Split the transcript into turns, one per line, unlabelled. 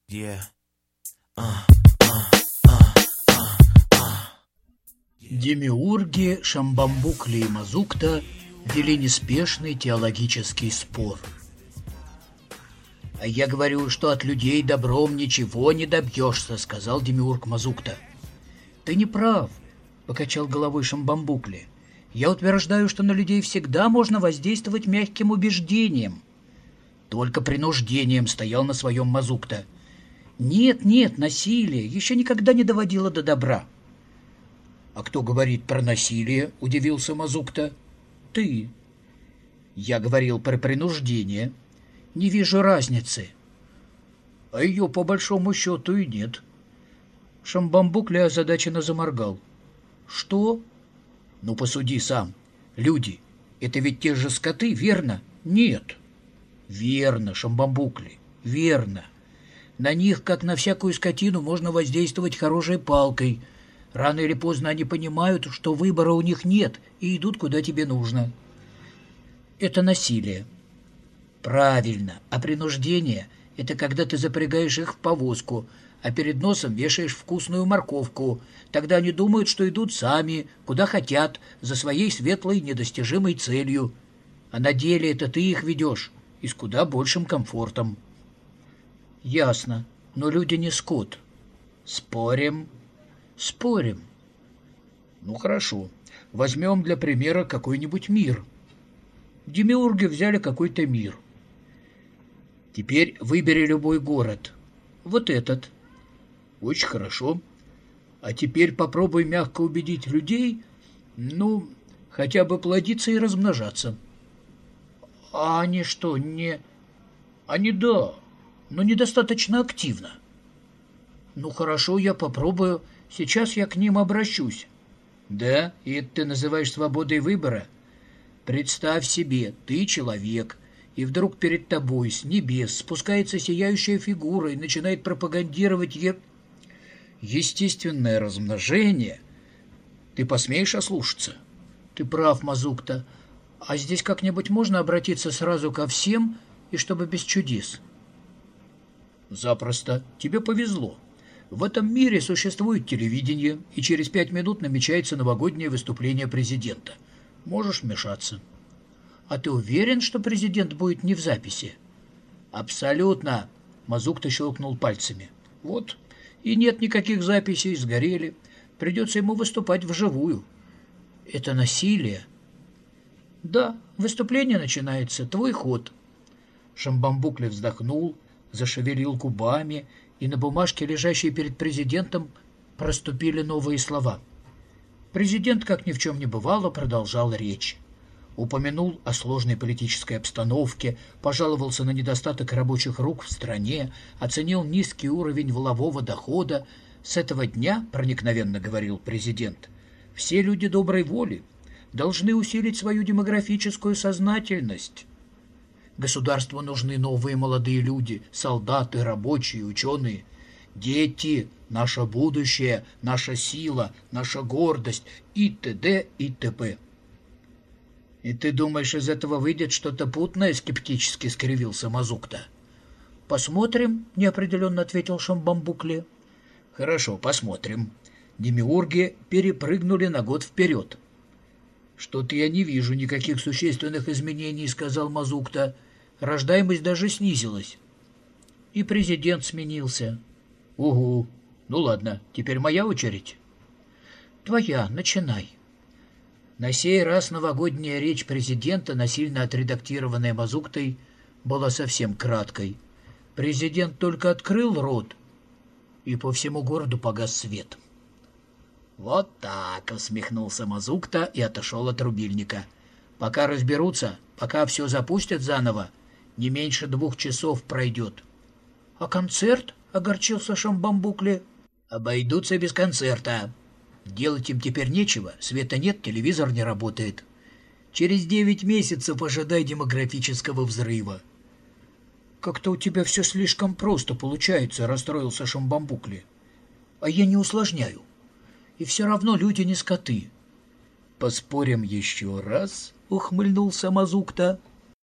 Yeah.
Демиурги Шамбамбукли и Мазукта вели неспешный теологический спор. «А я говорю, что от людей добром ничего не добьешься», — сказал Демиург Мазукта. «Ты не прав», — покачал головой Шамбамбукли. «Я утверждаю, что на людей всегда можно воздействовать мягким убеждением». «Только принуждением», — стоял на своем Мазукта. «Нет, насилие еще никогда не доводило до добра». «А кто говорит про насилие?» — удивился Мазукта. «Ты». «Я говорил про принуждение. Не вижу разницы». «А ее, по большому счету, и нет». Шамбамбукли озадаченно заморгал. «Что?» «Ну, посуди сам. Люди — это ведь те же скоты, верно?» «Нет». «Верно, Шамбамбукли, верно. На них, как на всякую скотину, можно воздействовать хорошей палкой. Рано или поздно они понимают, что выбора у них нет, и идут, куда тебе нужно. Это насилие». «Правильно. А принуждение — это когда ты запрягаешь их в повозку, а перед носом вешаешь вкусную морковку. Тогда они думают, что идут сами, куда хотят, за своей светлой недостижимой целью. А на деле это ты их ведешь, и с куда большим комфортом». «Ясно. Но люди не скот». «Спорим?» «Спорим». «Ну, хорошо. Возьмем для примера какой-нибудь мир». Демиурги взяли какой-то мир. «Теперь выбери любой город. Вот этот». «Очень хорошо. А теперь попробуй мягко убедить людей, хотя бы плодиться и размножаться». «А они что, не...» «Они да, но недостаточно активно». «Ну хорошо, я попробую. Сейчас я к ним обращусь». «Да? И это ты называешь свободой выбора? Представь себе, ты человек, и вдруг перед тобой с небес спускается сияющая фигура и начинает пропагандировать естественное размножение. Ты посмеешь ослушаться?» «Ты прав, Мазукта. А здесь как-нибудь можно обратиться сразу ко всем, и чтобы без чудес?» «Запросто. Тебе повезло. В этом мире существует телевидение, и через 5 минут намечается новогоднее выступление президента. Можешь вмешаться». «А ты уверен, что президент будет не в записи?» «Абсолютно», — Мазукта щелкнул пальцами. «Вот. И нет никаких записей, сгорели. Придется ему выступать вживую». «Это насилие?» «Да, выступление начинается. Твой ход». Шамбамбукли вздохнул, зашевелил губами, и на бумажке, лежащей перед президентом, проступили новые слова. Президент, как ни в чем не бывало, продолжал речь. Упомянул о сложной политической обстановке, пожаловался на недостаток рабочих рук в стране, оценил низкий уровень валового дохода. «С этого дня, — проникновенно говорил президент, — все люди доброй воли должны усилить свою демографическую сознательность. Государству нужны новые молодые люди, солдаты, рабочие, ученые. Дети — наше будущее, наша сила, наша гордость и т.д. и т.п. «И ты думаешь, из этого выйдет что-то путное?» — скептически скривился Мазукта. «Посмотрим», — неопределенно ответил Шамбамбукли. «Хорошо, посмотрим». Демиурги перепрыгнули на год вперед. «Что-то я не вижу никаких существенных изменений», — сказал Мазукта. «Рождаемость даже снизилась». И президент сменился. «Угу. Ну ладно, теперь моя очередь». «Твоя, начинай». На сей раз новогодняя речь президента, насильно отредактированная Мазуктой, была совсем краткой. Президент только открыл рот, и по всему городу погас свет. «Вот так», — усмехнулся Мазукта и отошел от рубильника. «Пока разберутся, пока все запустят заново, не меньше 2 часов пройдет». «А концерт?» — огорчился Шамбамбукли. «Обойдутся без концерта. Делать им теперь нечего, света нет, телевизор не работает. Через 9 месяцев ожидай демографического взрыва». «Как-то у тебя все слишком просто получается», — расстроился Шамбамбукли. «А я не усложняю. И все равно люди не скоты». «Поспорим еще раз?» — ухмыльнулся Мазукта.